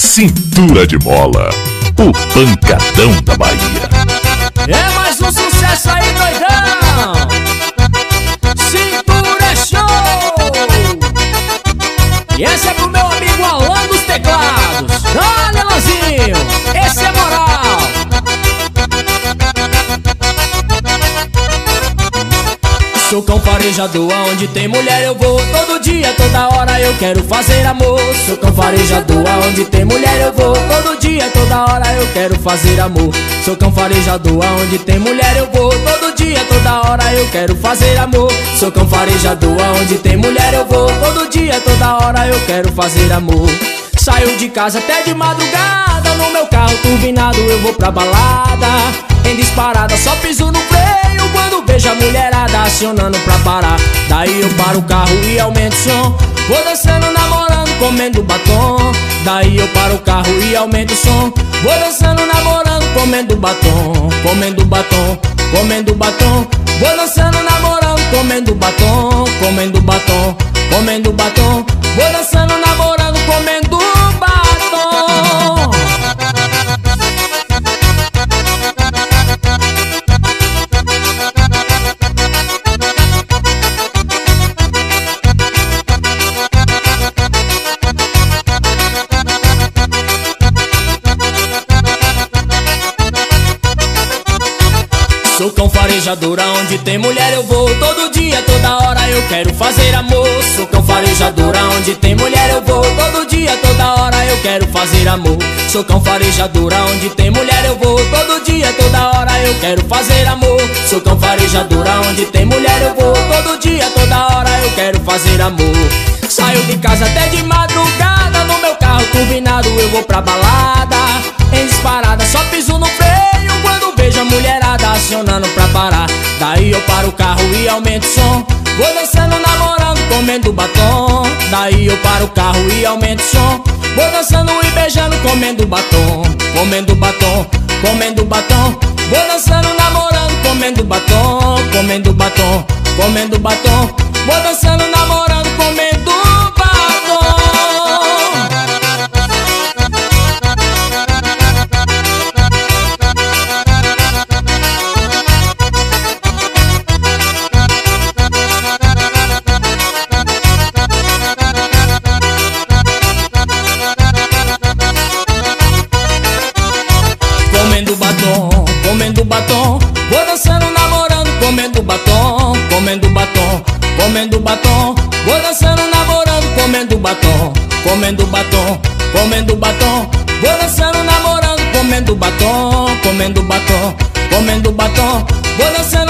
Cintura de Mola, o pancadão da Bahia. É mais um sucesso aí, doidão. Cintura é show. E esse é pro meu amigo Alan dos teclados. Olha, Alanzinho, esse é moral. Sou cão farejador, aonde tem mulher eu vou. Todo dia, toda hora eu quero fazer amor. Sou cão farejador, aonde tem mulher eu vou. Todo dia, toda hora eu quero fazer amor. Sou cão farejador, aonde tem mulher eu vou. Todo dia, toda hora eu quero fazer amor. Sou cão farejador, aonde tem mulher eu vou. Todo dia, toda hora eu quero fazer amor. Saio de casa até de madrugada, no meu carro turbinado eu vou pra balada. Em disparada só piso no freio quando vejo a mulherada acionando pra parar. Daí eu paro o carro e aumento o som. Vou dançando, namorando, comendo batom. Daí eu paro o carro e aumento o som. Vou dançando, namorando, comendo batom. Comendo batom, comendo batom. Vou dançando, namorando, comendo batom. Comendo batom, comendo batom. Vou dançando, namorando, comendo batom. Sou cão farejador, aonde tem mulher eu vou. Todo dia, toda hora eu quero fazer amor. Sou cão farejador, aonde tem mulher eu vou. Todo dia, toda hora eu quero fazer amor. Sou cão farejador, aonde tem mulher eu vou. Todo dia, toda hora eu quero fazer amor. Sou cão farejador, aonde tem mulher eu vou. Todo dia, toda hora eu quero fazer amor. Saio de casa até de madrugada, no meu carro turbinado eu vou pra balada. Em disparada só piso no freio quando vejo a mulherada acionando pra parar. Daí eu paro o carro e aumento o som. Vou dançando, namorando, comendo batom. Daí eu paro o carro e aumento o som. Vou dançando e beijando, comendo batom. Comendo batom, comendo batom. Vou dançando, namorando, comendo batom. Comendo batom, comendo batom. Vou dançando, namorando, comendo batom. Comendo batom, comendo batom. Vou dançando, namorando, comendo batom. Comendo batom, comendo batom. Vou dançando, namorando, comendo batom. Comendo batom, comendo batom. Vou dançando, namorando, comendo batom. Comendo batom, comendo batom. Vou dançando,